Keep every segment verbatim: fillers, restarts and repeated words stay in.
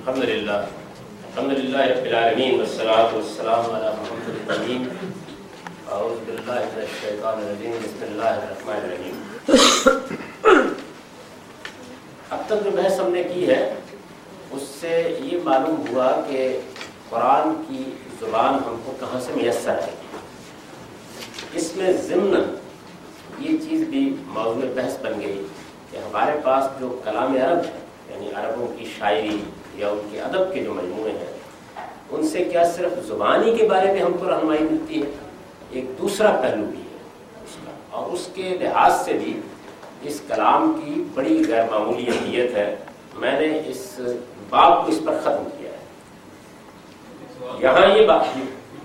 الحمدللہ الحمدللہ رب العالمین والصلاة والسلام علی محمد الامین اعوذ باللہ من الشیطان الرجیم بسم اللہ الرحمن الرحیم۔ اب تک جو بحث ہم نے کی ہے اس سے یہ معلوم ہوا کہ قرآن کی زبان ہم کو کہاں سے میسر ہے۔ اس میں ضمن یہ چیز بھی موضوع بحث بن گئی کہ ہمارے پاس جو کلام عرب ہے، یعنی عربوں کی شاعری یا ان کے ادب کے جو مجموعے ہیں، ان سے کیا صرف زبانی کے بارے میں ہم کو رہنمائی ملتی ہے؟ ایک دوسرا پہلو بھی ہے اس کا، اور اس کے لحاظ سے بھی اس کلام کی بڑی غیر معمولی اہمیت ہے۔ میں نے اس باب کو اس پر ختم کیا ہے۔ یہاں یہ بات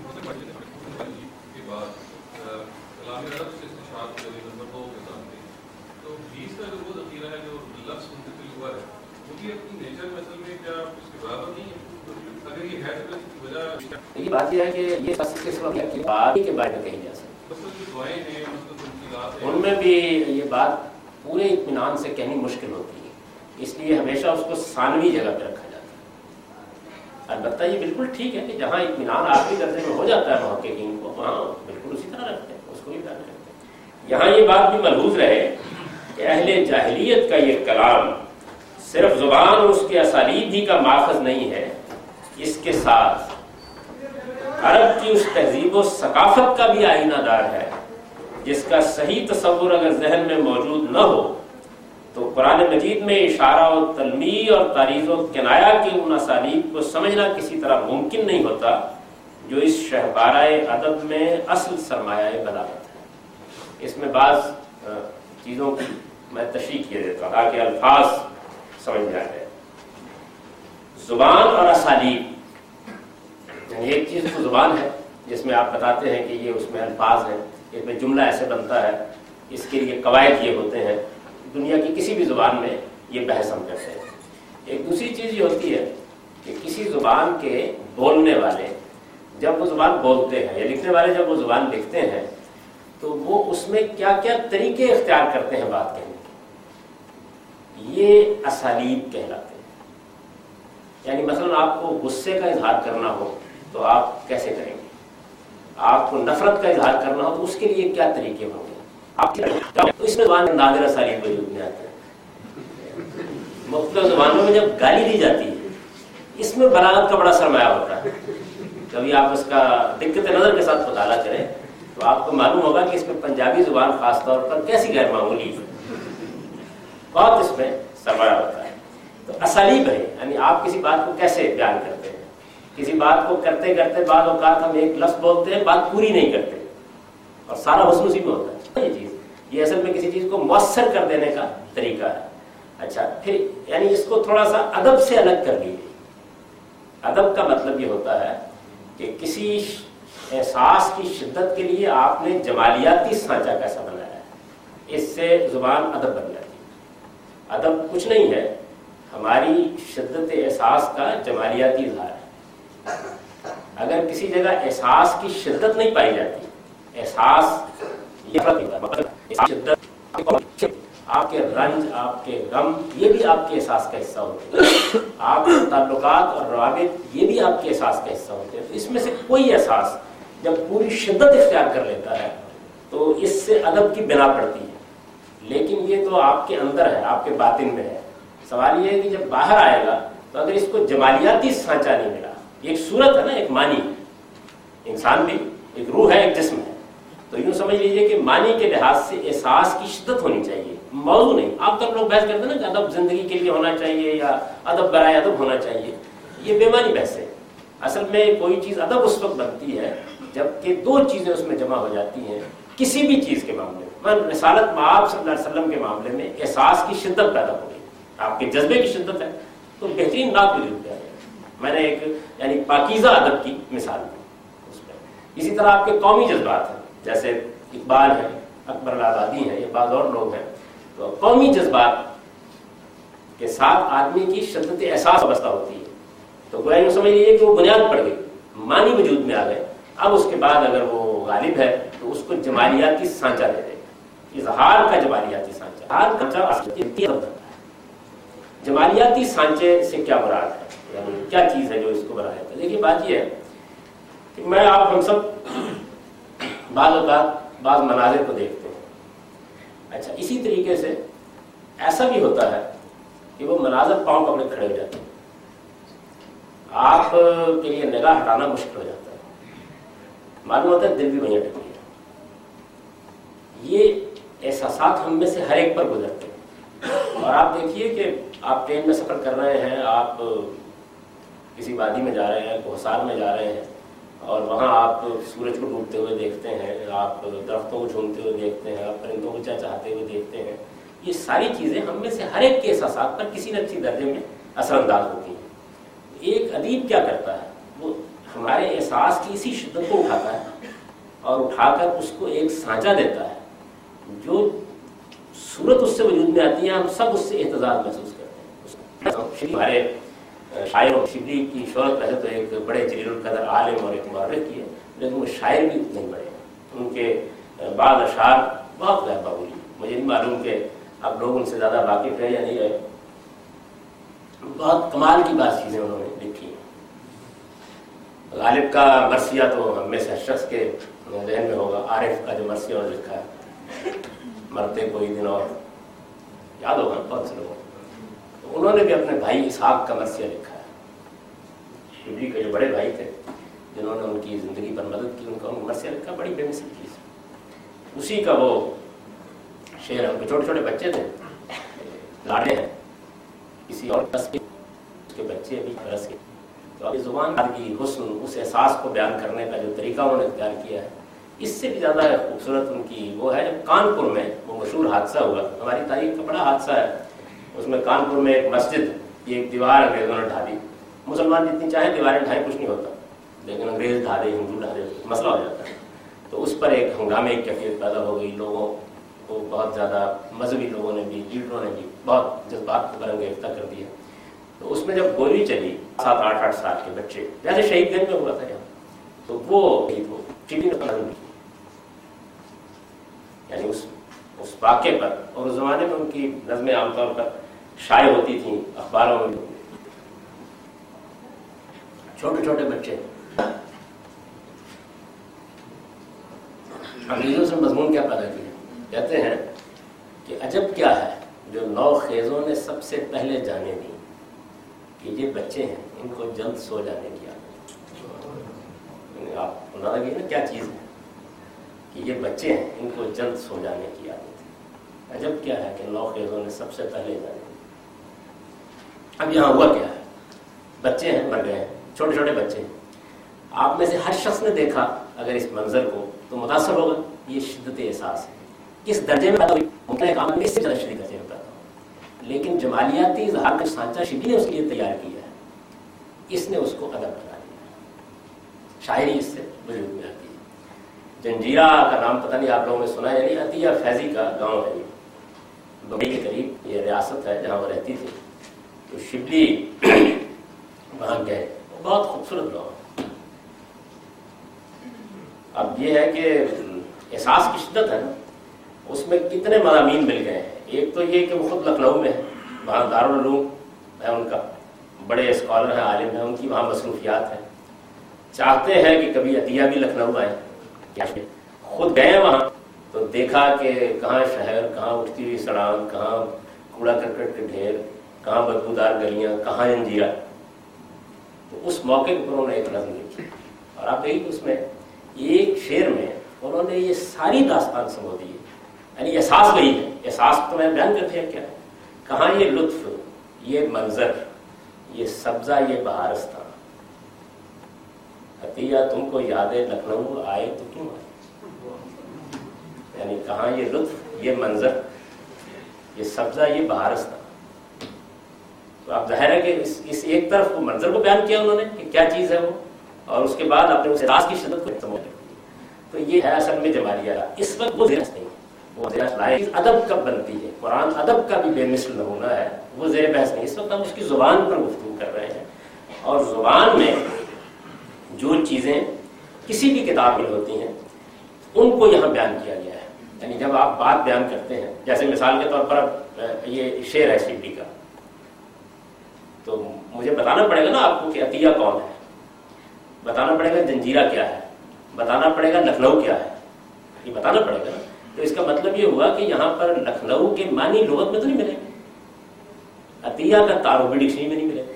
یہ بات یہ ہے کہ یہ بات کے بارے میں کہی جا سکتی، ان میں بھی یہ بات پورے اطمینان سے کہنی مشکل ہوتی ہے، اس لیے ہمیشہ اس کو ثانوی جگہ پہ رکھا جاتا ہے۔ البتہ یہ بالکل ٹھیک ہے کہ جہاں اطمینان آخری درجے میں ہو جاتا ہے محققین کو، وہاں بالکل اسی طرح رکھتے ہیں، اس کو بھی بیان کرتے ہیں۔ یہاں یہ بات بھی ملحوظ رہے کہ اہل جاہلیت کا یہ کلام صرف زبان اور اس کے اسالیب ہی کا ماخذ نہیں ہے، اس کے ساتھ عرب کی اس تہذیب و ثقافت کا بھی آئینہ دار ہے، جس کا صحیح تصور اگر ذہن میں موجود نہ ہو تو قرآن مجید میں اشارہ و تلمیح اور تعریض و کنایہ کے ان اسالیب کو سمجھنا کسی طرح ممکن نہیں ہوتا جو اس شہبارہ ادب میں اصل سرمایہ بلاغت ہے۔ اس میں بعض چیزوں کی میں تشریح کیے دیتا ہوں تاکہ الفاظ سمجھ میں آ جائے۔ زبان اور اسالیب، یعنی ایک چیز تو زبان ہے جس میں آپ بتاتے ہیں کہ یہ اس میں الفاظ ہیں، اس میں جملہ ایسے بنتا ہے، اس کے لیے قواعد یہ ہوتے ہیں، دنیا کی کسی بھی زبان میں یہ بحث ہم کرتے ہیں۔ ایک دوسری چیز یہ ہوتی ہے کہ کسی زبان کے بولنے والے جب وہ زبان بولتے ہیں یا لکھنے والے جب وہ زبان لکھتے ہیں تو وہ اس میں کیا کیا طریقے اختیار کرتے ہیں بات کہنے کے، یہ اسالیب کہلاتے ہیں۔ یعنی مثلا آپ کو غصے کا اظہار کرنا ہو تو آپ کیسے کریں گے، آپ کو نفرت کا اظہار کرنا ہو تو اس کے لیے کیا طریقے ہوں گے، آپ تو اس میں زبان نادر اسالیب وجود میں آتے ہیں۔ مختلف زبانوں میں جب گالی دی جاتی ہے اس میں بلاغت کا بڑا سرمایہ ہوتا ہے۔ کبھی آپ اس کا دقت نظر کے ساتھ مطالعہ کریں تو آپ کو معلوم ہوگا کہ اس میں پنجابی زبان خاص طور پر کیسی غیر معمولی بہت اس میں سرمایہ ہوتا ہے۔ تو اسالیب ہے، یعنی آپ کسی بات کو کیسے بیان کرتے ہیں۔ کسی بات کو کرتے کرتے بعض اوقات ہم ایک لفظ بولتے ہیں، بات پوری نہیں کرتے اور سارا حسن اسی میں ہوتا ہے۔ یہ چیز یہ اصل میں کسی چیز کو مؤثر کر دینے کا طریقہ ہے۔ اچھا، پھر یعنی اس کو تھوڑا سا ادب سے الگ کر لیجیے۔ ادب کا مطلب یہ ہوتا ہے کہ کسی احساس کی شدت کے لیے آپ نے جمالیاتی سانچہ کیسا بنایا ہے، اس سے زبان ادب بن جاتی ہے۔ ادب کچھ نہیں ہے، ہماری شدت احساس کا جمالیاتی اظہار ہے۔ اگر کسی جگہ احساس کی شدت نہیں پائی جاتی، احساس شدت، آپ کے رنج، آپ کے غم، یہ بھی آپ کے احساس کا حصہ ہوتے ہیں، آپ کے تعلقات اور روابط یہ بھی آپ کے احساس کا حصہ ہوتے ہیں۔ تو اس میں سے کوئی احساس جب پوری شدت اختیار کر لیتا ہے تو اس سے ادب کی بنا پڑتی ہے، لیکن یہ تو آپ کے اندر ہے، آپ کے باطن میں ہے۔ سوال یہ ہے کہ جب باہر آئے گا تو اگر اس کو جمالیاتی سانچہ نہیں ملا، ایک صورت ہے نا، ایک معنی، انسان بھی ایک روح ہے، ایک جسم ہے، تو یوں سمجھ لیجئے کہ معنی کے لحاظ سے احساس کی شدت ہونی چاہیے، موضوع نہیں۔ آپ تک لوگ بحث کرتے ہیں نا کہ ادب زندگی کے لیے ہونا چاہیے یا ادب برائے ادب ہونا چاہیے، یہ بے معنی بحث ہے۔ اصل میں کوئی چیز ادب اس وقت بنتی ہے جبکہ دو چیزیں اس میں جمع ہو جاتی ہیں کسی بھی چیز کے معاملے میں۔ رسالت مآب صلی اللہ علیہ وسلم کے معاملے میں احساس کی شدت پیدا ہو گئی، آپ کے جذبے کی شدت ہے تو بہترین بات وجود میں آ جائے۔ میں نے ایک یعنی پاکیزہ ادب کی مثال دی اس میں۔ اسی طرح آپ کے قومی جذبات ہیں، جیسے اقبال ہے، اکبر الآبادی ہیں، یہ بعض اور لوگ ہیں، تو قومی جذبات کے ساتھ آدمی کی شدت احساس وابستہ ہوتی ہے، تو گویا یوں سمجھ لیجیے کہ وہ بنیاد پڑ گئی، معنی وجود میں آ گئے۔ اب اس کے بعد اگر وہ غالب ہے تو اس کو جمالیاتی سانچہ دے دے گا، اظہار کا جمالیاتی سانچہ۔ ہر سانچہ جمالیاتی سانچے سے کیا مراد ہے؟ یعنی کیا چیز ہے جو اس کو بنا دیتا ہے؟ دیکھیے بات یہ ہے کہ میں آپ ہم سب بعض اوقات بعض مناظر کو دیکھتے ہیں، اچھا اسی طریقے سے ایسا بھی ہوتا ہے کہ وہ مناظر پاؤں پکڑے کھڑے ہو جاتے ہیں، آپ کے لیے نگاہ ہٹانا مشکل ہو جاتا ہے، معلوم ہوتا ہے دل بھی وہیں اٹک گیا۔ یہ احساسات ہم میں سے ہر ایک پر گزرتے ہیں، اور آپ دیکھیے کہ آپ ٹرین میں سفر کر رہے ہیں، آپ کسی وادی میں جا رہے ہیں، کوہسار میں جا رہے ہیں، اور وہاں آپ سورج کو ڈوبتے ہوئے دیکھتے ہیں، آپ درختوں کو جھومتے ہوئے دیکھتے ہیں، آپ پرندوں کو چہچہاتے ہوئے دیکھتے ہیں۔ یہ ساری چیزیں ہم میں سے ہر ایک کے احساسات پر کسی نہ کسی درجے میں اثر انداز ہوتی ہیں۔ ایک ادیب کیا کرتا ہے، وہ ہمارے احساس کی اسی شدت کو اٹھاتا ہے اور اٹھا کر اس کو ایک سانچہ دیتا ہے، جو صورت اس سے وجود میں آتی ہے ہم سب اس سے احتزاز محسوس کرتے ہیں۔ ہمارے شاعر و شبلی کی شہرت پہلے تو ایک بڑے جلیل القدر عالم اور ایک مورخ کی ہے، لیکن وہ شاعر بھی نہیں بڑے ہیں، ان کے بعض اشعار بہت غیر معمولی، مجھے نہیں معلوم کہ اب لوگ ان سے زیادہ واقف ہے یا نہیں ہے، بہت کمال کی بات چیزیں انہوں نے لکھی ہیں۔ غالب کا مرثیہ تو ہم میں سے ہر شخص کے ذہن میں ہوگا، عارف کا جو مرثیہ انہوں نے لکھا ہے، مرتے کوئی دن اور، یاد ہوگا بہت سے لوگوں، انہوں نے بھی اپنے بھائی اسحاق کا مرثیہ لکھا ہے، شبلی کے جو بڑے بھائی تھے جنہوں نے ان کی زندگی پر مدد کی، ان کا مرثیہ لکھا، بڑی بے مثل چیز۔ اسی کا وہ شعر ہے، ان کے چھوٹے چھوٹے بچے تھے، لاڈے ہیں کسی اور رس کے، اس کے بچے بھی رس کے، تو اب زبان کی حسن، اس احساس کو بیان کرنے کا جو طریقہ انہوں نے اختیار کیا ہے، اس سے بھی زیادہ خوبصورت ان کی وہ ہے۔ جب کانپور میں وہ مشہور حادثہ ہوا، ہماری تاریخ کا بڑا حادثہ ہے، اس میں کانپور میں ایک مسجد، یہ ایک دیوار انگریزوں نے ڈھا دی، مسلمان جتنی چاہیں دیواریں ڈھائیں کچھ نہیں ہوتا، لیکن انگریز ڈھا دے، ہندو ڈھا دے، مسئلہ ہو جاتا ہے۔ تو اس پر ایک ہنگامے کی کیفیت پیدا ہو گئی، لوگوں کو بہت زیادہ، مذہبی لوگوں نے بھی، لیڈروں نے بھی بہت جذبات کو برانگیختہ کر دیا۔ تو اس میں جب گولی چلی، سات آٹھ آٹھ سال کے بچے، جیسے شہید دن میں ہوا تھا یہاں، تو وہ چیزیں یعنی اس اس واقعے پر، اور اس زمانے میں ان کی نظمیں عام طور پر شائع ہوتی تھیں اخباروں میں، چھوٹے چھوٹے بچے انگریزوں سے مضمون کیا پیدا کیا، کہتے ہیں کہ عجب کیا ہے جو نو خیزوں نے سب سے پہلے جانے دی، کہ یہ بچے ہیں ان کو جلد سو جانے کی عادت۔ آپ بنا لگے نا کیا چیز ہے کہ یہ بچے ہیں ان کو جلد سو جانے کی عادت ہے، عجب کیا ہے کہ نو خیزوں نے سب سے پہلے جانے دی۔ اب یہاں ہوا کیا ہے، بچے ہیں مر گئے ہیں، چھوٹے چھوٹے بچے ہیں، آپ میں سے ہر شخص نے دیکھا اگر اس منظر کو تو متاثر ہوگا۔ یہ شدت احساس ہے، کس درجے میں پیدا ہوئی، ممکن ہے کام اس سے زیادہ شدید درجے میں پیدا ہو، لیکن جمالیاتی اظہار کا سانچہ شبلی نے اس کے لیے تیار کیا ہے، اس نے اس کو ادب بنا دیا، شاعری اس سے وجود میں آتی ہے۔ جنجیرہ کا نام پتہ نہیں آپ لوگوں نے سنا ہے، یعنی عطیہ فیضی کا گاؤں ہے، یہ بمبئی کے قریب یہ ریاست ہے جہاں وہ رہتی تھی، تو شبلی وہاں گئے، بہت خوبصورت گاؤں۔ اب یہ ہے کہ احساس کی شدت ہے نا، اس میں کتنے مضامین مل گئے ہیں۔ ایک تو یہ کہ وہ خود لکھنؤ میں ہے، وہاں دارالعلوم ہے ان کا، بڑے اسکالر ہیں، عالم ہیں، ان کی وہاں مصروفیات ہیں، چاہتے ہیں کہ کبھی عطیہ بھی لکھنؤ آئے، کیا خود گئے وہاں تو دیکھا کہ کہاں شہر، کہاں اٹھتی ہوئی سڑک، کہاں کوڑا کرکٹ کے ڈھیر، کہاں بدبودار گلیاں، کہاں جنجیرہ۔ تو اس موقع پر انہوں نے ایک نظم لکھی، اور آپ دیکھیے کہ اس میں ایک شعر میں انہوں نے یہ ساری داستان سمو دی ہے، یعنی احساس وہی ہے، احساس تو میں بیان کر دیا کیا ہے، کہاں یہ لطف، یہ منظر، یہ سبزہ، یہ بہارستان، عطیہ تم کو یادیں لکھنؤ آئے تو کیوں آئے، یعنی کہاں یہ لطف، یہ منظر، یہ سبزہ، یہ بہارستان۔ تو اب ظاہر ہے کہ اس, اس ایک طرف وہ منظر کو بیان کیا انہوں نے کہ کیا چیز ہے وہ، اور اس کے بعد اپنے اس احساس کی شدت کو سمجھ لیا۔ تو یہ ہے اصل میں جمالیہ۔ اس وقت وہ زیر بحث نہیں ہے، وہ زیر بحث ادب کب بنتی ہے، قرآن ادب کا بھی بے مثل نمونہ ہے، وہ زیر بحث نہیں۔ اس وقت ہم اس کی زبان پر گفتگو کر رہے ہیں، اور زبان میں جو چیزیں کسی بھی کتاب میں ہوتی ہیں ان کو یہاں بیان کیا گیا ہے۔ یعنی جب آپ بات بیان کرتے ہیں، جیسے مثال کے طور پر یہ شعر ہے شبلی کا، تو مجھے بتانا پڑے گا نا آپ کو کہ عطیہ کون ہے، بتانا پڑے گا جنجیرہ کیا ہے، بتانا پڑے گا لکھنؤ کیا ہے، یہ بتانا پڑے گا نا. تو اس کا مطلب یہ ہوا کہ یہاں پر لکھنؤ کے معنی لغت میں تو نہیں ملے گا، عطیہ کا تعارف بھی ڈکشنری میں نہیں ملے گا.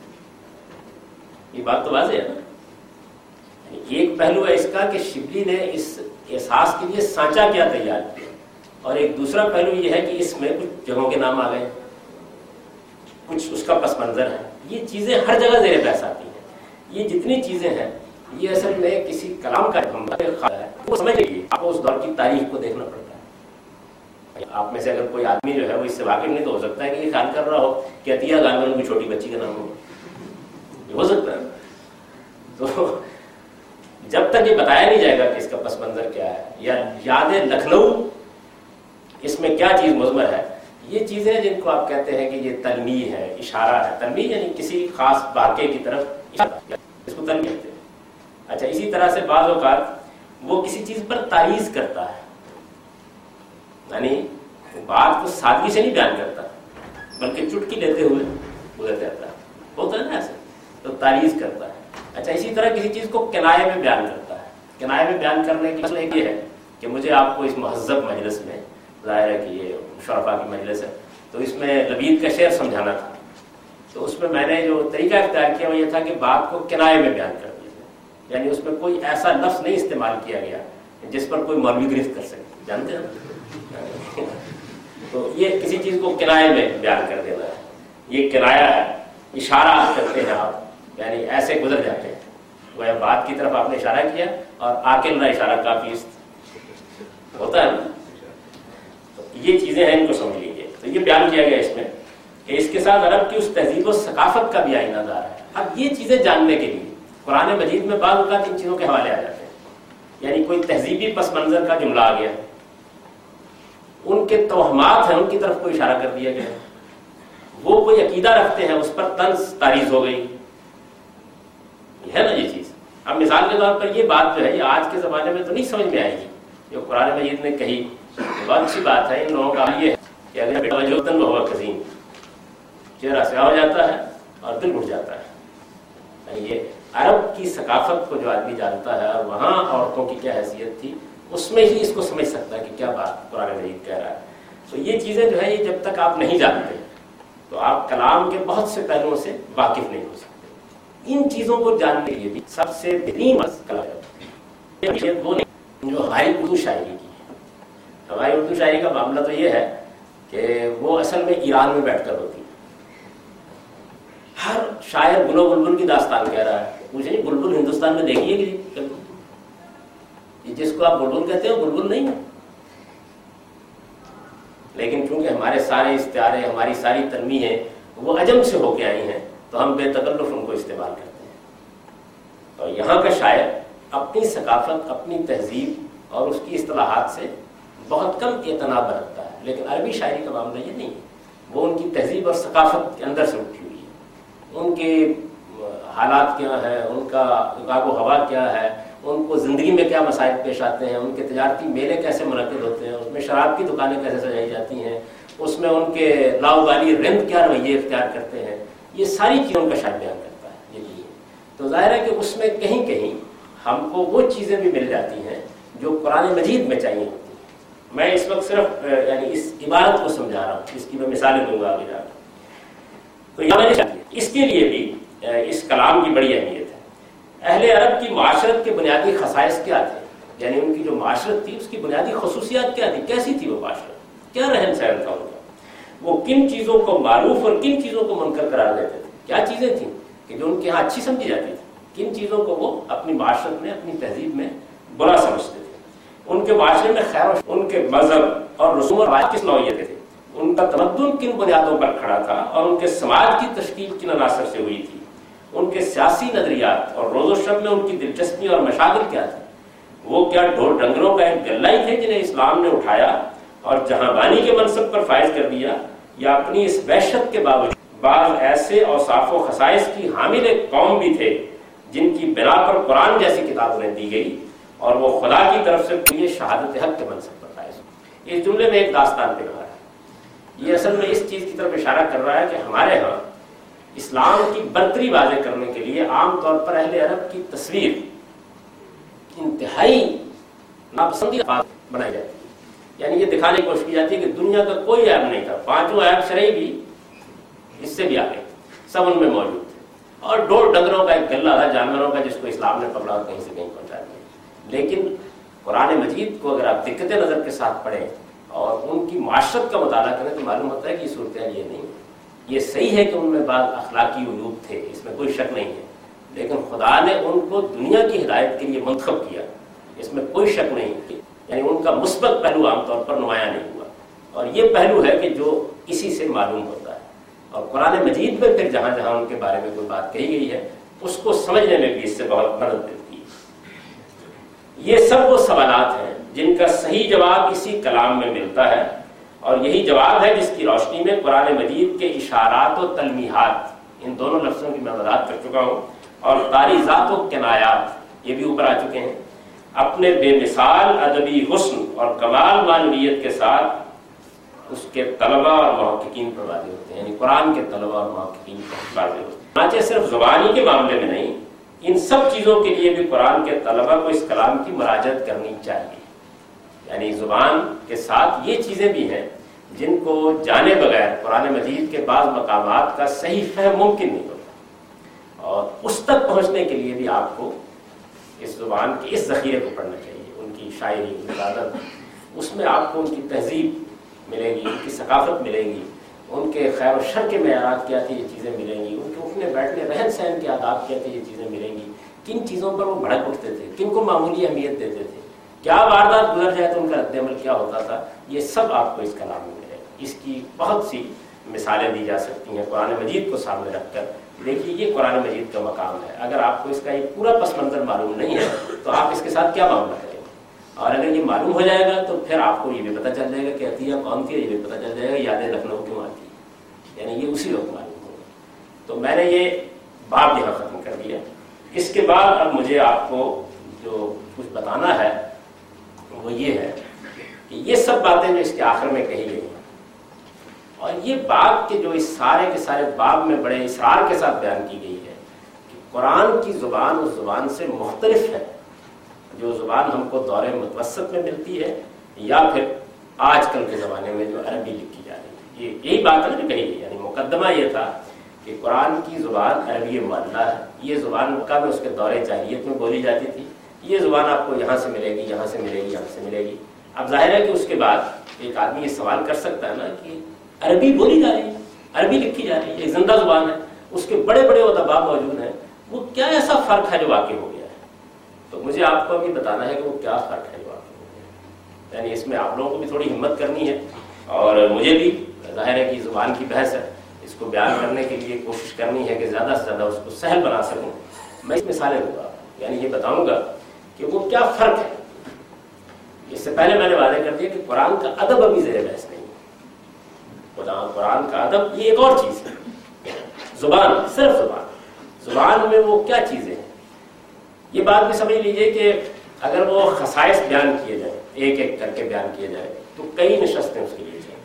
یہ بات تو واضح ہے نا. ایک پہلو ہے اس کا کہ شبلی نے اس احساس کے لیے سانچہ کیا تیار کیا، اور ایک دوسرا پہلو یہ ہے کہ اس میں کچھ جگہوں کے نام آ گئے، کچھ اس کا پس منظر ہے. یہ چیزیں ہر جگہ زیر بحث آتی ہیں. یہ جتنی چیزیں ہیں یہ اصل میں کسی کلام کا ہے، وہ سمجھ لیجیے آپ کو اس دور کی تاریخ کو دیکھنا پڑتا ہے. آپ میں سے اگر کوئی آدمی جو ہے وہ اس سے واقف نہیں تو ہو سکتا ہے کہ یہ خیال کر رہا ہو کہ عطیہ گانگل کی چھوٹی بچی کا نام ہو، ہو سکتا ہے. تو جب تک یہ بتایا نہیں جائے گا کہ اس کا پس منظر کیا ہے یا یاد لکھنؤ اس میں کیا چیز مضمر ہے، یہ چیزیں جن کو آپ کہتے ہیں کہ یہ تلمیح ہے، اشارہ ہے. تلمیح یعنی کسی خاص واقعے کی طرف اشارہ، اس کو تلمیح کہتے ہیں. اچھا، اسی طرح سے بعض اوقات وہ کسی چیز پر تعریض کرتا ہے، یعنی بات کو سادگی سے نہیں بیان کرتا بلکہ چٹکی لیتے ہوئے گزر جاتا ہے. ہوتا ہے نا ایسے، تو تعریض کرتا ہے. اچھا، اسی طرح کسی چیز کو کنایے میں بیان کرتا ہے. کنایے میں بیان کرنے کی مسئلہ یہ ہے کہ مجھے آپ کو اس مہذب مجلس میں، ظاہر ہے کہ یہ شرفا کی مجلس ہے، تو اس میں لبید کا شعر سمجھانا تھا. تو اس میں میں نے جو طریقہ اختیار کیا وہ یہ تھا کہ بات کو کنایے میں بیان کر دیا، یعنی اس میں کوئی ایسا لفظ نہیں استعمال کیا گیا جس پر کوئی مولوی گرفت کر سکے. جانتے ہیں تو یہ کسی چیز کو کنایے میں بیان کر دینا ہے. یہ کنایا ہے، اشارہ کرتے ہیں آپ، یعنی ایسے گزر جاتے ہیں. وہ بات کی طرف آپ نے اشارہ کیا اور آکل نہ اشارہ کافی ہوتا ہے نا. تو یہ چیزیں ہیں، ان کو سمجھ لیجیے. تو یہ بیان کیا گیا اس میں کہ اس کے ساتھ عرب کی اس تہذیب و ثقافت کا بھی آئینہ دار ہے. اب یہ چیزیں جاننے کے لیے قرآن مجید میں بعض اوقات ان چیزوں کے حوالے آ جاتے ہیں. یعنی کوئی تہذیبی پس منظر کا جملہ آ گیا، ان کے توہمات ہیں، ان کی طرف کوئی اشارہ کر دیا گیا، وہ کوئی عقیدہ رکھتے ہیں، اس پر طنز تعریض ہو گئی. یہ ہے نا یہ چیز. اب مثال کے طور پر یہ بات جو ہے یہ آج کے زمانے میں تو نہیں سمجھ میں آئے گی جو قرآن مجید نے کہی. بہت اچھی بات ہے. ان لوگوں کا یہ ہے کہ اگر توجہ ہوا قزیم، چہرہ سیاہ ہو جاتا ہے اور دل اٹھ جاتا ہے. یہ عرب کی ثقافت کو جو آدمی جانتا ہے اور وہاں عورتوں کی کیا حیثیت تھی، اس میں ہی اس کو سمجھ سکتا ہے کہ کیا بات قرآن مجید کہہ رہا ہے. تو یہ چیزیں جو ہے یہ جب تک آپ نہیں جانتے تو آپ کلام کے بہت سے پہلوؤں سے واقف نہیں ہو سکتے. ان چیزوں کو جاننے کے لیے بھی سب سے بہترین کلام وہ نہیں جو ہماری اردو شاعری کی ہے. ہماری اردو شاعری کا معاملہ تو یہ ہے کہ وہ اصل میں ایران میں بیٹھ کر ہوتی ہے. ہر شاعر گل و بلبل کی داستان کہہ رہا ہے. مجھے نہیں بلبل ہندوستان میں دیکھیے کہ جس کو آپ بلبل کہتے ہیں بلبل نہیں ہے، لیکن چونکہ ہمارے سارے استعارے، ہماری ساری تلمیحیں وہ عجم سے ہو کے آئی ہیں تو ہم بے تکلف ان کو استعمال کرتے ہیں. اور یہاں کا شاعر اپنی ثقافت، اپنی تہذیب اور اس کی اصطلاحات سے بہت کم اعتنا برتتا ہے. لیکن عربی شاعری کا معاملہ یہ نہیں ہے. وہ ان کی تہذیب اور ثقافت کے اندر سے اٹھی ہوئی ہے. ان کے حالات کیا ہیں، ان کا آب و ہوا کیا ہے، ان کو زندگی میں کیا مسائل پیش آتے ہیں، ان کے تجارتی میلے کیسے منعقد ہوتے ہیں، اس میں شراب کی دکانیں کیسے سجائی جاتی ہیں، اس میں ان کے لاؤبالی رند کیا رویے اختیار کرتے ہیں، یہ ساری چیزوں کا شاید بیان کرتا ہے. یہ بھی تو ظاہر ہے کہ اس میں کہیں کہیں ہم کو وہ چیزیں بھی مل جاتی ہیں جو قرآن مجید میں چاہیے ہوتی ہیں. میں اس وقت صرف یعنی اس عبارت کو سمجھا رہا ہوں، اس کی میں مثالیں دوں گا آگے جا کے. تو یہ میں نے اس کے لیے بھی اس کلام کی بڑی اہمیت ہے. اہل عرب کی معاشرت کے بنیادی خصائص کیا تھے، یعنی ان کی جو معاشرت تھی اس کی بنیادی خصوصیات کیا تھی، کیسی تھی وہ معاشرت، کیا رہن سہن تھا ان کا، وہ کن چیزوں کو معروف اور کن چیزوں کو منکر قرار دیتے تھے، کیا چیزیں تھیں کہ جو ان کے یہاں اچھی سمجھی جاتی تھی، کن چیزوں کو وہ اپنی معاشرت میں، اپنی تہذیب میں برا سمجھتے تھے. ان کے معاشرے میں خیر و ان کے مذہب اور رسوم و رواج کس نوعیت تھے، ان کا تمدن کن بنیادوں پر کھڑا تھا اور ان کے سماج کی تشکیل کن عناصر سے ہوئی تھی، ان کے سیاسی نظریات اور روز و شب میں ان کی دلچسپی اور مشاغل کیا تھی. وہ کیا ڈھول ڈنگروں کا ایک گلہ ہی تھے جنہیں اسلام نے اٹھایا اور جہاں بانی کے منصب پر فائز کر دیا، یا اپنی اس وحشت کے باوجود بعض ایسے اوصاف و خصائص کی حامل ایک قوم بھی تھے جن کی بنا پر قرآن جیسی کتاب انہیں دی گئی اور وہ خدا کی طرف سے یہ شہادت حق کے منصب پر فائز ہوئے. اس جملے میں ایک داستان پہ رہا ہے. یہ اصل میں اس چیز کی طرف اشارہ کر رہا ہے کہ ہمارے ہاں اسلام کی برتری واضح کرنے کے لیے عام طور پر اہل عرب کی تصویر انتہائی ناپسندیدہ بنائی جاتی ہے، یعنی یہ دکھانے کی کوشش کی جاتی ہے کہ دنیا کا کوئی عیب نہیں تھا، پانچوں عیب شرعی بھی اس سے بھی آگے سب ان میں موجود تھے، اور ڈور ڈنگروں کا ایک گلہ تھا جانوروں کا جس کو اسلام نے پکڑا اور کہیں سے کہیں پہنچا دیا۔ لیکن قرآن مجید کو اگر آپ دقت نظر کے ساتھ پڑھیں اور ان کی معاشرت کا مطالعہ کریں تو معلوم ہوتا ہے کہ یہ صورتحال یہ نہیں ہے۔ یہ صحیح ہے کہ ان میں بعض اخلاقی عیوب تھے، اس میں کوئی شک نہیں ہے، لیکن خدا نے ان کو دنیا کی ہدایت کے لیے منتخب کیا، اس میں کوئی شک نہیں ہے، یعنی ان کا مثبت پہلو عام طور پر نمایاں نہیں ہوا، اور یہ پہلو ہے کہ جو اسی سے معلوم ہوتا ہے۔ اور قرآن مجید میں پھر جہاں جہاں ان کے بارے میں کوئی بات کہی گئی ہے اس کو سمجھنے میں بھی اس سے بہت مدد ملتی ہے۔ یہ سب وہ سوالات ہیں جن کا صحیح جواب اسی کلام میں ملتا ہے، اور یہی جواب ہے جس کی روشنی میں قرآن مجید کے اشارات و تلمیحات، ان دونوں لفظوں کی میں وضاحت کر چکا ہوں، اور تاریزات و کنایات یہ بھی اوپر آ چکے ہیں، اپنے بے مثال ادبی حسن اور کمال معنویت کے ساتھ اس کے طلبہ اور محققین پر واضح ہوتے ہیں، یعنی قرآن کے طلبہ اور محققین پر واضح ہوتے ہیں۔ چنانچہ صرف زبانی کے معاملے میں نہیں، ان سب چیزوں کے لیے بھی قرآن کے طلبہ کو اس کلام کی مراجعت کرنی چاہیے، یعنی زبان کے ساتھ یہ چیزیں بھی ہیں جن کو جانے بغیر قرآن مجید کے بعض مقامات کا صحیح فہم ممکن نہیں ہوتا، اور اس تک پہنچنے کے لیے بھی آپ کو اس زبان کے اس ذخیرے کو پڑھنا چاہیے، ان کی شاعری، ان کی عادت، اس میں آپ کو ان کی تہذیب ملے گی، ان کی ثقافت ملے گی، ان کے خیر و شر کے معیارات کیا تھے یہ چیزیں ملیں گی، ان کے اٹھنے بیٹھنے رہن سہن کے آداب کیا تھے یہ چیزیں ملیں گی، کن چیزوں پر وہ بھڑک اٹھتے تھے، کن کو معمولی اہمیت دیتے تھے، کیا واردات گزر جائے تو ان کا رد عمل کیا ہوتا تھا، یہ سب آپ کو اس کلام میں ملے گا۔ اس کی بہت سی مثالیں دی جا سکتی ہیں قرآن مجید کو سامنے رکھ کر۔ دیکھیے یہ قرآن مجید کا مقام ہے، اگر آپ کو اس کا یہ پورا پس منظر معلوم نہیں ہے تو آپ اس کے ساتھ کیا معاملہ کریں گے، اور اگر یہ معلوم ہو جائے گا تو پھر آپ کو یہ بھی پتہ چل جائے گا کہ عطیہ کون تھی، یہ بھی پتہ چل جائے گا یادیں لکھنؤ کیوں آتی ہے، یعنی یہ اسی وقت معلوم ہوگا۔ تو میں نے یہ باب یہاں ختم کر دیا۔ اس کے بعد اب مجھے آپ کو جو کچھ بتانا ہے وہ یہ ہے کہ یہ سب باتیں جو اس کے آخر میں کہی گئی ہیں، اور یہ بات کے جو اس سارے کے سارے باب میں بڑے اصرار کے ساتھ بیان کی گئی ہے کہ قرآن کی زبان اس زبان سے مختلف ہے جو زبان ہم کو دور متوسط میں ملتی ہے یا پھر آج کل کے زمانے میں جو عربی لکھی جا رہی ہے۔ یہ یہی بات ہے جو کہی گئی، یعنی مقدمہ یہ تھا کہ قرآن کی زبان عربی معلیٰ ہے، یہ زبان مکہ میں اس کے دور جاہلیت میں بولی جاتی تھی، یہ زبان آپ کو یہاں سے ملے گی، یہاں سے ملے گی، یہاں سے ملے گی۔ اب ظاہر ہے کہ اس کے بعد ایک آدمی یہ سوال کر سکتا ہے نا کہ عربی بولی جا رہی ہے، عربی لکھی جا رہی ہے، ایک زندہ زبان ہے، اس کے بڑے بڑے ادبا موجود ہیں، وہ کیا ایسا فرق ہے جو واقع ہو گیا ہے؟ تو مجھے آپ کو ابھی بتانا ہے کہ وہ کیا فرق ہے جو واقع ہو گیا ہے، یعنی اس میں آپ لوگوں کو بھی تھوڑی ہمت کرنی ہے، اور مجھے بھی ظاہر ہے کہ زبان کی بحث ہے، اس کو بیان کرنے کے لیے کوشش کرنی ہے کہ زیادہ سے زیادہ اس کو سہل بنا سکوں۔ میں اس مثالیں دوں گا، یعنی یہ بتاؤں گا کہ وہ کیا فرق ہے۔ اس سے پہلے میں نے واضح کر دیا کہ قرآن کا ادب ابھی زیر بحث نہیں ہے، قرآن کا ادب یہ ایک اور چیز ہے، زبان صرف زبان، زبان میں وہ کیا چیزیں ہیں یہ بات بھی سمجھ لیجئے کہ اگر وہ خصائص بیان کیے جائیں، ایک ایک کر کے بیان کیے جائیں تو کئی نشستیں اس کے لیے چاہیے،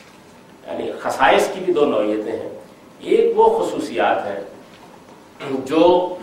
یعنی خصائص کی بھی دو نوعیتیں ہیں، ایک وہ خصوصیات ہیں جو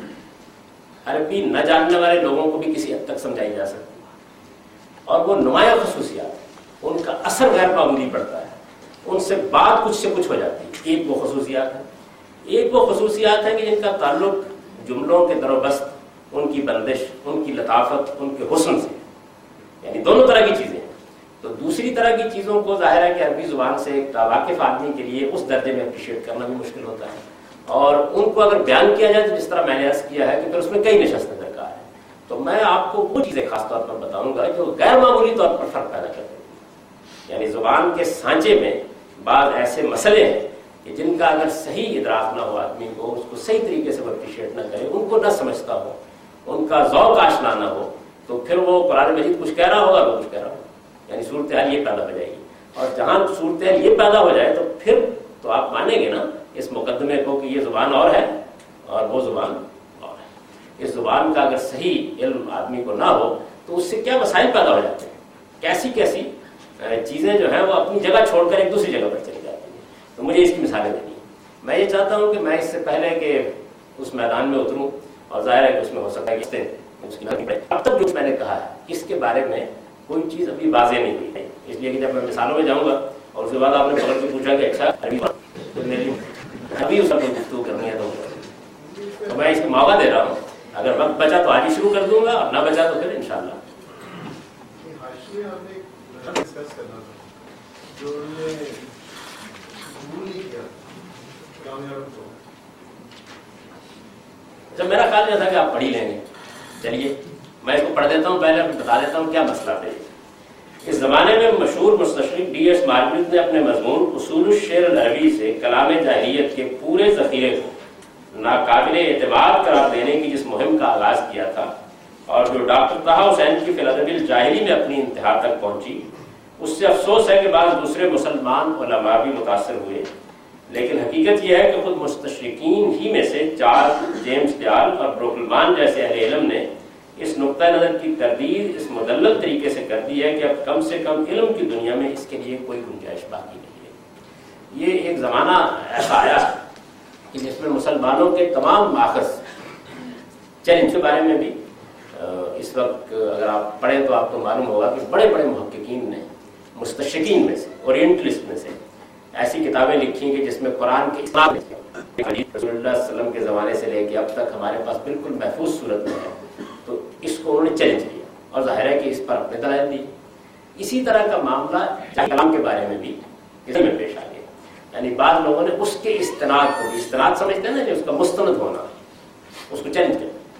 عربی نہ جاننے والے لوگوں کو بھی کسی حد تک سمجھائی جا سکتی، اور وہ نمایاں خصوصیات ان کا اثر غیر معمولی پڑتا ہے، ان سے بات کچھ سے کچھ ہو جاتی ہے۔ ایک وہ خصوصیات ہیں ایک وہ خصوصیات ہیں کہ جن کا تعلق جملوں کے در و بست، ان کی بندش، ان کی لطافت، ان کے حسن سے، یعنی دونوں طرح کی چیزیں ہیں۔ تو دوسری طرح کی چیزوں کو ظاہر ہے کہ عربی زبان سے ایک واقف آدمی کے لیے اس درجے میں اپریشیٹ کرنا بھی مشکل ہوتا ہے، اور ان کو اگر بیان کیا جائے تو جس طرح میں نے عرض کیا ہے کہ پھر اس میں کئی نشستیں درکار ہیں۔ تو میں آپ کو وہ چیزیں خاص طور پر بتاؤں گا جو غیر معمولی طور پر فرق پیدا کرتے ہیں، یعنی زبان کے سانچے میں بعض ایسے مسئلے ہیں کہ جن کا اگر صحیح ادراک نہ ہو آدمی کو، اس کو صحیح طریقے سے وہ اپریشیٹ نہ کرے، ان کو نہ سمجھتا ہو، ان کا ذوق آشنا نہ ہو، تو پھر وہ قرآن مجید کچھ کہہ رہا ہوگا وہ کچھ کہہ رہا ہوگا، یعنی صورتحال یہ پیدا ہو جائے گی۔ اور جہاں صورتحال یہ پیدا ہو جائے تو پھر تو آپ مانیں گے نا اس مقدمے کو کہ یہ زبان اور ہے اور وہ زبان اور ہے۔ اس زبان کا اگر صحیح علم آدمی کو نہ ہو تو اس سے کیا مسائل پیدا ہو جاتے ہیں، کیسی کیسی چیزیں جو ہیں وہ اپنی جگہ چھوڑ کر ایک دوسری جگہ پر چلی جاتی ہیں۔ تو مجھے اس کی مثالیں دینی ہیں۔ میں یہ چاہتا ہوں کہ میں اس سے پہلے کہ اس میدان میں اتروں، اور ظاہر ہے کہ اس میں ہو سکتا ہے کہ اس کی اب تک جو میں نے کہا ہے اس کے بارے میں کوئی چیز ابھی واضح نہیں ہوئی ہے، اس لیے کہ جب میں مثالوں میں جاؤں گا اور اس کے بعد آپ نے پکڑ کے پوچھا کہ اچھا ابھی میری ابھی اس پر گفتگو کرنی ہے تو میں اس کو موقع دے رہا ہوں، اگر وقت بچا تو آج ہی شروع کر دوں گا، اور نہ بچا تو پھر انشاءاللہ۔ جب میرا خیال یہ تھا کہ آپ پڑھ ہی لیں گے، چلیے میں اس کو پڑھ دیتا ہوں، پہلے بتا دیتا ہوں کیا مسئلہ تھا۔ اس زمانے میں مشہور مستشرق ڈی ایس مارگریت نے اپنے مضمون اصول الشعر العربی سے کلام جاہلیت کے پورے ذخیرے کو ناقابل اعتماد قرار دینے کی جس مہم کا آغاز کیا تھا، اور جو ڈاکٹر طہ حسین کی فی الادب الجاہلی میں اپنی انتہا تک پہنچی، اس سے افسوس ہے کہ بعض دوسرے مسلمان علماء بھی متاثر ہوئے، لیکن حقیقت یہ ہے کہ خود مستشرقین ہی میں سے چارلس جیمز ڈیال اور بروکلمان جیسے اہل علم نے اس نقطہ نظر کی تردید اس مدلل طریقے سے کر دی ہے کہ اب کم سے کم علم کی دنیا میں اس کے لیے کوئی گنجائش باقی نہیں ہے۔ یہ ایک زمانہ ایسا آیا کہ جس میں مسلمانوں کے تمام ماخذ چیلنج کے بارے میں بھی اس وقت اگر آپ پڑھیں تو آپ کو معلوم ہوگا کہ بڑے بڑے محققین نے مستشرقین میں سے، اورینٹلسٹ میں سے ایسی کتابیں لکھی کہ جس میں قرآن کے اسلام رسول اللہ صلی اللہ علیہ وسلم کے زمانے سے لے کے اب تک ہمارے پاس بالکل محفوظ صورت میں ہے، تو اس کو انہوں نے چیلنج کیا اور ظاہر ہے کہ اس پر اپنے دلائل دی۔ اسی طرح کا معاملہ کلام کے بارے میں بھی اس میں پیش آ گیا، یعنی بعض لوگوں نے اس کے استناد کو بھی، استناد سمجھتے ہیں نا کہ اس کا مستند ہونا، اس کو چیلنج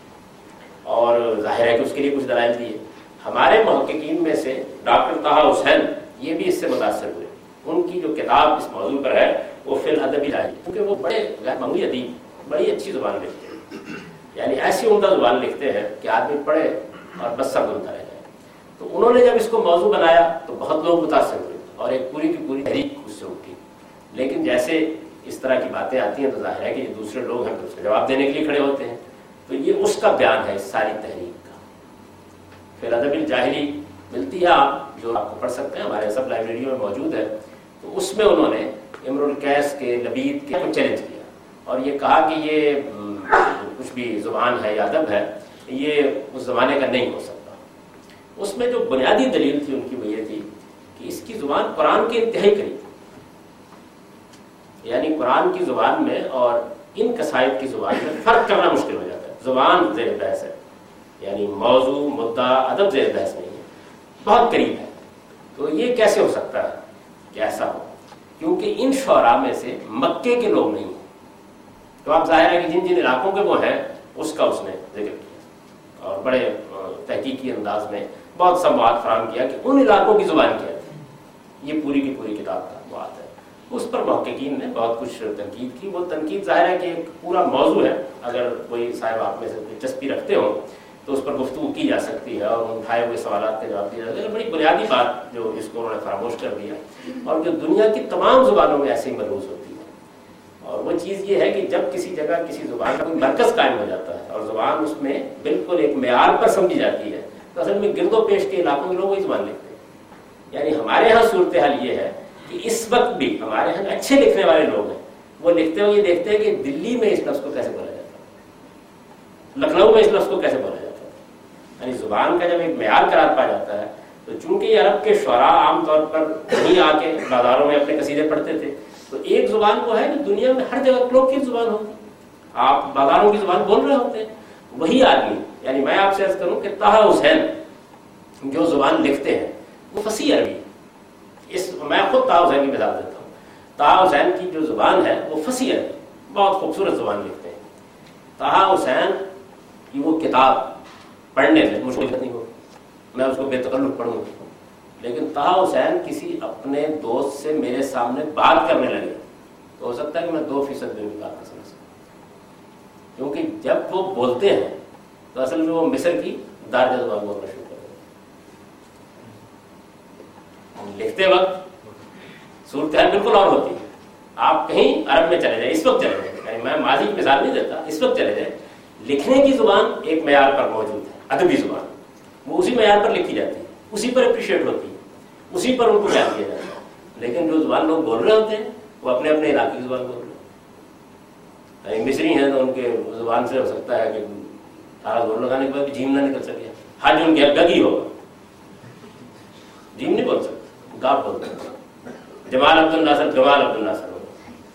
کیا اور ظاہر ہے کہ اس کے لیے کچھ دلائل دیے۔ ہمارے محققین میں سے ڈاکٹر طہ حسین یہ بھی اس سے متاثر ہوئے، ان کی جو کتاب اس موضوع پر ہے وہ فی الادب الجاہلی، کیونکہ وہ بڑے غیر معمولی ادیب، بڑی اچھی زبان لکھتے ہیں، یعنی ایسی عمدہ زبان لکھتے ہیں کہ آدمی پڑھے اور بس سر بنتا رہ جائے۔ تو انہوں نے جب اس کو موضوع بنایا تو بہت لوگ متاثر ہوئے اور ایک پوری کی پوری تحریک اس سے اٹھی، لیکن جیسے اس طرح کی باتیں آتی ہیں تو ظاہر ہے کہ یہ دوسرے لوگ ہیں تو اس کا جواب دینے کے لیے کھڑے ہوتے ہیں، تو یہ اس کا بیان ہے اس ساری تحریک کا۔ فی الادب الجاہلی ملتی ہے، آپ جو آپ کو پڑھ سکتے ہیں، ہمارے سب لائبریریوں میں موجود ہے، تو اس میں انہوں نے امر القیس کے، لبید کے کو چیلنج کیا اور یہ کہا کہ یہ کچھ بھی زبان ہے یا ادب ہے یہ اس زمانے کا نہیں ہو سکتا۔ اس میں جو بنیادی دلیل تھی ان کی وہ یہ تھی کہ اس کی زبان قرآن کے انتہائی قریب، یعنی قرآن کی زبان میں اور ان قصائد کی زبان میں فرق کرنا مشکل ہو جاتا ہے۔ زبان زیر بحث ہے، یعنی موضوع مدعا ادب زیر بحث نہیں ہے، بہت قریب ہے، تو یہ کیسے ہو سکتا ہے کہ ایسا ہو، کیونکہ ان شعراء میں سے مکے کے لوگ نہیں ہیں، تو آپ ظاہر ہے کہ جن جن علاقوں کے وہ ہیں اس کا اس نے ذکر کیا اور بڑے تحقیقی انداز میں بہت سا مواد فراہم کیا کہ ان علاقوں کی زبان کیا تھی۔ یہ پوری کی پوری کتاب کا مواد ہے، اس پر محققین نے بہت کچھ تنقید کی۔ وہ تنقید ظاہر ہے کہ ایک پورا موضوع ہے، اگر کوئی صاحب آپ میں سے دلچسپی رکھتے ہوں تو اس پر گفتگو کی جا سکتی ہے اور اٹھائے ہوئے سوالات کے جواب دیا جاتا ہے۔ بڑی بنیادی بات جو اس کو انہوں نے فراموش کر دیا اور جو دنیا کی تمام زبانوں میں ایسے ہی ملحوظ ہوتی ہے، اور وہ چیز یہ ہے کہ جب کسی جگہ کسی زبان کا کوئی مرکز قائم ہو جاتا ہے اور زبان اس میں بالکل ایک معیار پر سمجھی جاتی ہے تو اصل میں گرد و پیش کے علاقوں کے لوگ وہی زبان لکھتے ہیں۔ یعنی ہمارے ہاں صورتحال یہ ہے کہ اس وقت بھی ہمارے ہاں اچھے لکھنے والے لوگ ہیں، وہ لکھتے ہوئے یہ دیکھتے ہیں کہ دلی میں اس لفظ کو کیسے بولا جاتا ہے، لکھنؤ میں اس لفظ کو کیسے بولا جاتا ہے۔ یعنی زبان کا جب ایک معیار قرار پا جاتا ہے تو چونکہ یہ عرب کے شعراء عام طور پر وہیں آ کے بازاروں میں اپنے قصیدے پڑھتے تھے، تو ایک زبان وہ ہے کہ دنیا میں ہر جگہ کلوکیل زبان ہوتی، آپ بازاروں کی زبان بول رہے ہوتے ہیں، وہی آدمی، یعنی میں آپ سے عرض کروں کہ طہ حسین جو زبان لکھتے ہیں وہ فصیح عربی، اس میں خود طہ حسین کی مثال دیتا ہوں، طہ حسین کی جو زبان ہے وہ فصیح عربی، بہت خوبصورت زبان لکھتے ہیں۔ طہ حسین کی وہ کتاب پڑھنے میں مشکل نہیں ہو، میں اس کو بے تکلف پڑھوں، لیکن طہ حسین کسی اپنے دوست سے میرے سامنے بات کرنے لگے تو ہو سکتا ہے کہ میں دو فیصد بھی بات کر سکتا، کیونکہ جب وہ بولتے ہیں تو اصل میں وہ مصر کی دارجہ زبان بولنا شروع کر دیتے، لکھتے وقت صورتحال بالکل اور ہوتی ہے۔ آپ کہیں عرب میں چلے جائیں، اس وقت چلے جائیں، یعنی میں ماضی کی مثال نہیں دیتا، اس وقت چلے جائیں، لکھنے کی زبان ایک معیار پر موجود ہے، ادبی زبان، وہ اسی معیار پر لکھی جاتی ہے، اسی پر اپریشیٹ ہوتی ہے، اسی پر ان کو بیان کیا جاتا ہے، لیکن جو زبان لوگ بول رہے ہوتے ہیں وہ اپنے اپنے علاقے کی زبان بول رہے ہیں۔ مصری ہیں تو ان کے زبان سے ہو سکتا ہے کہ سارا زور لگانے کے بعد بھی جیم نہ نکل سکے. حج ان کے گگ ہی ہوگا, جیم نہیں بول سکتے, گاپ بولتے ہیں. جمال عبد الناصر جمال عبد الناصر ہوگا.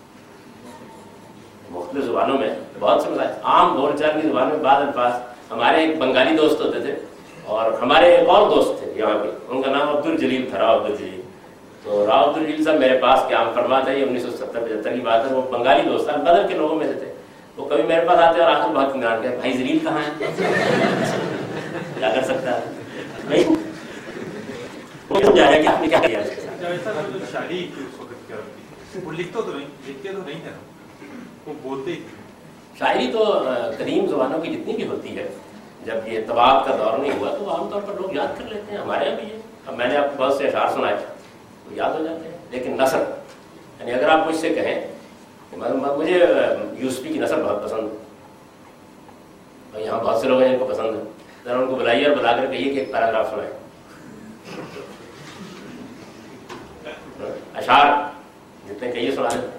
مختلف زبانوں میں بہت سے مسائل. عام بول چال کی زبان میں بعض الفاظ. ہمارے ایک بنگالی دوست ہوتے تھے اور ہمارے ایک اور دوست تھے یہاں کے, ان کا نام عبد الجلیل تھا, راؤ عبد الجلیل. تو راؤ عبد الجلیل صاحب میرے پاس قیام فرما تھا, یہ انیس سو ستر پچہتر کی بات ہے. وہ بنگالی دوست تھا, بدر کے لوگوں میں سے تھے. وہ کبھی میرے پاس آتے اور آخر بہت کنار گئے, بھائی جلیل کہاں ہے, کیا کر سکتا ہے. سمجھایا کہ آپ نے کیا کیا. شاعری اس وقت کیا وہ لکھتے تو نہیں, لکھتے تو نہیں ہے, وہ بولتے ہی. شاعری تو قدیم زبانوں کی جتنی بھی ہوتی ہے, جب یہ طباعت کا دور نہیں ہوا تو عام طور پر لوگ یاد کر لیتے ہیں. ہمارے یہاں بھی ہے. اب میں نے آپ کو بہت سے اشعار سنائے تو یاد ہو جاتے ہیں. لیکن نثر یعنی اگر آپ مجھ سے کہیں مجھے یوسفی کی نثر بہت پسند ہے, یہاں بہت سے لوگ ہیں جن کو پسند ہے, ذرا ان کو بلائیے اور بلا کر کہیے کہ ایک پیراگراف سنائے. اشعار جتنے کہیے سنا دیں.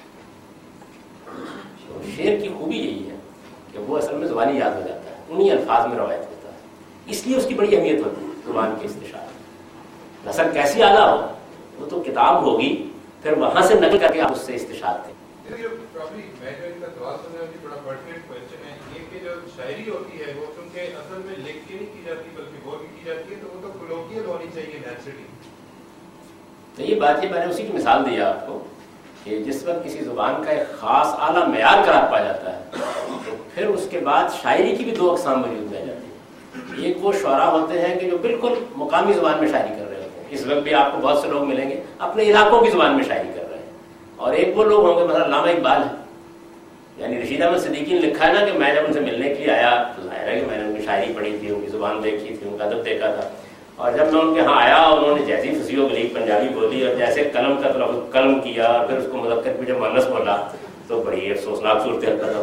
شعر کی خوبی یہی ہے کہ وہ اصل میں زبانی یاد ہو جاتا ہے, انہی الفاظ میں روایت ہوتا ہے. اس لیے اس کی بڑی اہمیت ہوتی ہے زبان کے استشعار. نثر کیسی اعلیٰ ہو وہ تو کتاب ہوگی, پھر وہاں سے نقل کر کے آپ اس سے استشعار کریں. شاعری ہوتی ہے وہ کیونکہ اصل میں لکھ کے نہیں کی جاتی بلکہ بول کے کی جاتی ہے, تو وہ تو کولوکیل ہونی چاہیے نیچرلی. تو یہ بات یہ میں نے اسی کی مثال دی آپ کو کہ جس وقت کسی زبان کا ایک خاص اعلیٰ معیار قرار پا جاتا ہے تو پھر اس کے بعد شاعری کی بھی دو اقسام موجود رہ جاتی ہیں. ایک وہ شعراء ہوتے ہیں کہ جو بالکل مقامی زبان میں شاعری کر رہے ہوتے ہیں, اس وقت بھی آپ کو بہت سے لوگ ملیں گے اپنے علاقوں کی زبان میں شاعری کر رہے ہیں. اور ایک وہ لوگ ہوں گے مثلا علامہ اقبال ہے, یعنی رشید احمد صدیقی نے لکھا ہے نا کہ میں جب ان سے ملنے کے لیے آیا تو ظاہر ہے کہ میں نے ان کی شاعری پڑھی تھی, ان کی زبان دیکھی تھی, ان کا ادب دیکھا تھا. اور جب میں ان کے ہاں آیا انہوں نے جیسی فصیح و بلیغ پنجابی بولی اور جیسے قلم کا لفظ قلم کیا اور پھر اس کو مذکر بھی جب مؤنث بولا تو بڑی افسوسناک صورتحال پیدا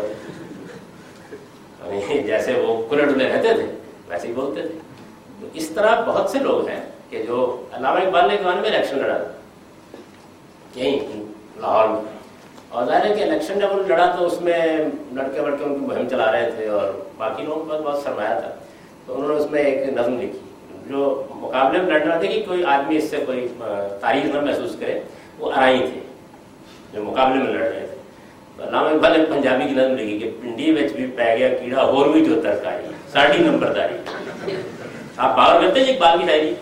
ہوئی. جیسے وہ کھلے ڈلے رہتے تھے ویسے ہی بولتے تھے. تو اس طرح بہت سے لوگ ہیں کہ جو علامہ اقبال نے زمانے میں الیکشن لڑا یہیں لاہور میں, اور ظاہر ہے کہ الیکشن جب انہوں نے لڑا تو اس میں لڑکے وڑکے ان کی مہم چلا رہے تھے اور باقی لوگوں کے پاس بہت سرمایہ تھا. تو انہوں نے اس میں ایک نظم لکھی جو مقابلے میں لڑنا تھے کہ کوئی آدمی اس سے کوئی تاریخ نہ محسوس کرے. وہ ارائی تھے جو مقابلے میں لڑ رہے تھے. تو علامہ اقبال نے پنجابی کی نظم لکھی کہ پنڈی وچ بھی پی گیا کیڑا ہور بھی جو ترکاری ساڑھی نمبرداری. آپ باور کرتے ہیں اقبال کی شاعری,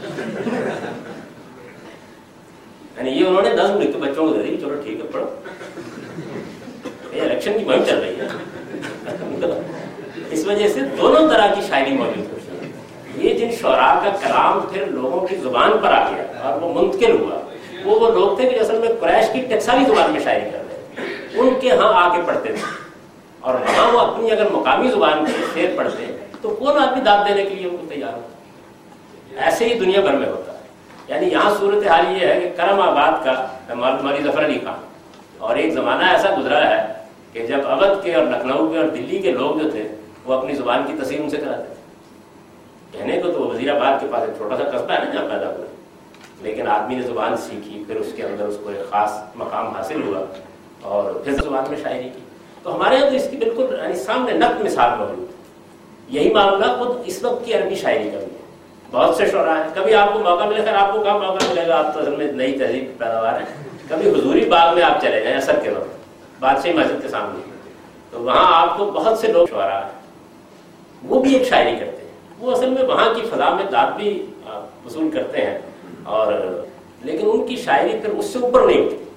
یعنی یہ انہوں نے نظم لکھ کے بچوں کو دے دی, چلو ٹھیک ہے پڑھو, یہ الیکشن کی مہم چل رہی ہے. اس وجہ سے دونوں طرح کی شاعری موجود ہوتی ہے. یہ جن شعراء کا کلام پھر لوگوں کی زبان پر آ گیا اور وہ منتقل ہوا, وہ وہ لوگ تھے کہ اصل میں قریش کی ٹیکسالی زبان میں شاعری کر رہے تھے, ان کے ہاں آ کے پڑھتے تھے اور وہاں وہ اپنی اگر مقامی زبان کے شعر پڑھتے تو کون آدمی داد دینے کے لیے ان کو تیار ہوتا. ایسے ہی دنیا بھر میں ہوتا ہے. یعنی یہاں صورتحال یہ ہے کہ کرم آباد کا مولوی ظفر علی خان, اور ایک زمانہ ایسا گزرا ہے کہ جب اودھ کے اور لکھنؤ کے اور دلی کے لوگ جو تھے وہ اپنی زبان کی تصحیح ان سے کراتے تھے. کہنے کو تو وہ وزیر آباد کے پاس ایک چھوٹا سا قصبہ ہے نا جہاں پیدا ہوئے, لیکن آدمی نے زبان سیکھی, پھر اس کے اندر اس کو ایک خاص مقام حاصل ہوا اور پھر زبان میں شاعری کی. تو ہمارے یہاں تو اس کی بالکل یعنی سامنے نقد مثال موجود ہے. یہی معاملہ خود اس وقت کی عربی شاعری کا بھی ہے. بہت سے شعراء ہیں, کبھی آپ کو موقع ملے گا, آپ کو کہاں موقع ملے گا, آپ تو اصل میں نئی تہذیب کی پیداوار ہے. کبھی حضوری باغ میں آپ چلے جائیں اثر کے وقت بادشاہی مسجد کے سامنے, تو وہاں آپ کو بہت سے لوگ شعراء ہیں, وہ بھی ایک شاعری کرتے ہیں. وہ اصل میں وہاں کی فضا میں داد بھی وصول کرتے ہیں, اور لیکن ان کی شاعری پھر اس سے اوپر نہیں اٹھتی,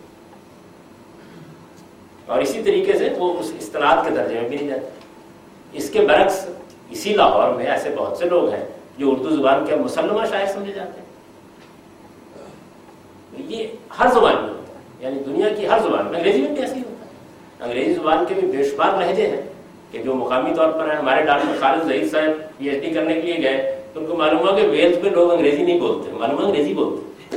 اور اسی طریقے سے وہ اس استناد کے درجے میں بھی نہیں جاتے. اس کے برعکس اسی لاہور میں ایسے بہت سے لوگ ہیں جو اردو زبان کے مسلمہ شاعر سمجھے جاتے ہیں. یہ ہر زبان میں ہوتا ہے, یعنی دنیا کی ہر زبان میں. انگریزی میں بھی ایسے ہی ہوتا ہے. انگریزی زبان کے بھی بے شمار لہجے ہیں کہ جو مقامی طور پر ہیں. ہمارے ڈاکٹر خالد ظہیر صاحب پی ایچ ڈی کرنے کے لیے گئے تو ان کو معلوم ہوا کہ ویلز میں لوگ انگریزی نہیں بولتے, معلوم انگریزی بولتے,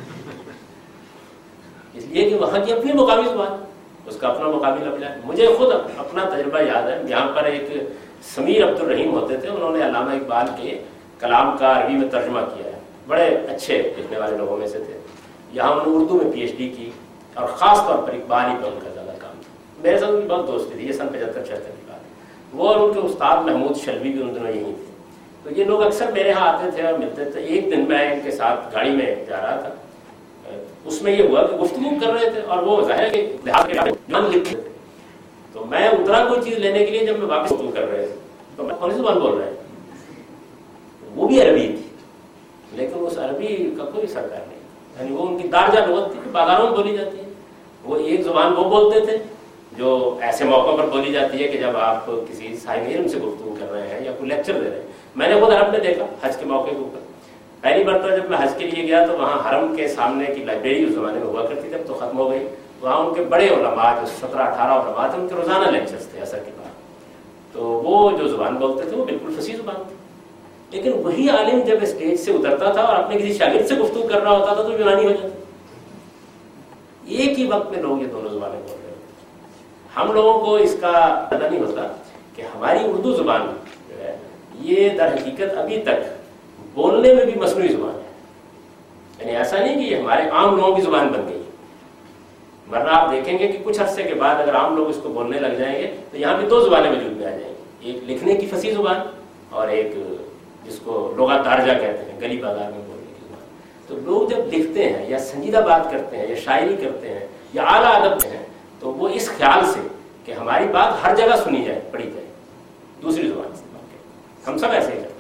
اس لیے کہ وہاں کی اپنی مقامی زبان, اس کا اپنا مقامی لفظ ہے. مجھے خود اپنا تجربہ یاد ہے, یہاں پر ایک سمیر عبد الرحیم ہوتے تھے, انہوں نے علامہ اقبال کے کلام کا عربی میں ترجمہ کیا ہے, بڑے اچھے لکھنے والے لوگوں میں سے تھے. یہاں انہوں نے اردو میں پی ایچ ڈی کی اور خاص طور پر اقبال ہی پر ان کا زیادہ کام تھا. میرے ساتھ بھی بہت دوستی تھی، یہ سن پچہتر چھہتر کی بات ہے. وہ اور ان کے استاد محمود شلوی بھی ان دنوں یہی تھے. تو یہ لوگ اکثر میرے یہاں آتے تھے اور ملتے تھے. ایک دن میں ان کے ساتھ گاڑی میں جا رہا تھا، اس میں یہ ہوا کہ گفتگو کر رہے تھے اور وہ ظاہر کہ لکھے تھے. تو میں اترا کوئی چیز لینے کے لیے، جب میں واپس گفتگو کر رہے تھے تو میں کون سی زبان بول رہے ہیں؟ وہ بھی عربی تھی، لیکن اس عربی کا کوئی سرکار نہیں، یعنی وہ ان کی دارجہ لغت تھی، بازاروں میں بولی جاتی ہے. وہ ایک زبان وہ بولتے تھے جو ایسے موقع پر بولی جاتی ہے کہ جب آپ کسی صاحب علم سے گفتگو کر رہے ہیں یا کوئی لیکچر دے رہے ہیں. میں نے خود عرب میں دیکھا حج کے موقع کے اوپر. پہلی مرتبہ جب میں حج کے لیے گیا تو وہاں حرم کے سامنے کی لائبریری اس زمانے میں ہوا کرتی تھی، اب تو ختم ہو گئی. وہاں ان کے بڑے علماء جو سترہ اٹھارہ علماء تھے، ان کے روزانہ لیکچرز تھے اثر کے بعد. تو وہ جو زبان بولتے تھے وہ بالکل فصیح زبان تھی. لیکن وہی عالم جب اسٹیج سے اترتا تھا اور اپنے کسی شاگرد سے گفتگو کر رہا ہوتا تھا تو یونانی ہو جاتا. ایک ہی وقت میں لوگ یہ دونوں زبانیں بول رہے ہوتے. ہم لوگوں کو اس کا پتہ نہیں ہوتا کہ ہماری اردو زبان جو ہے یہ در حقیقت ابھی تک بولنے میں بھی مصنوعی زبان ہے. یعنی ایسا نہیں کہ یہ ہمارے عام لوگوں کی زبان بن گئی، ورنہ آپ دیکھیں گے کہ کچھ عرصے کے بعد اگر عام لوگ اس کو بولنے لگ جائیں گے تو یہاں پہ دو زبانیں وجود میں آ جائیں گی، ایک لکھنے کی فصیح زبان اور ایک جس کو لغت دارجہ کہتے ہیں، گلی بازار میں بولنے کی زبان. تو لوگ جب لکھتے ہیں یا سنجیدہ بات کرتے ہیں یا شاعری کرتے ہیں یا اعلیٰ ادب کرتے ہیں تو وہ اس خیال سے کہ ہماری بات ہر جگہ سنی جائے، پڑھی جائے، دوسری زبان استعمال کرتے ہیں. ہم سب ایسے ہی کرتے ہیں.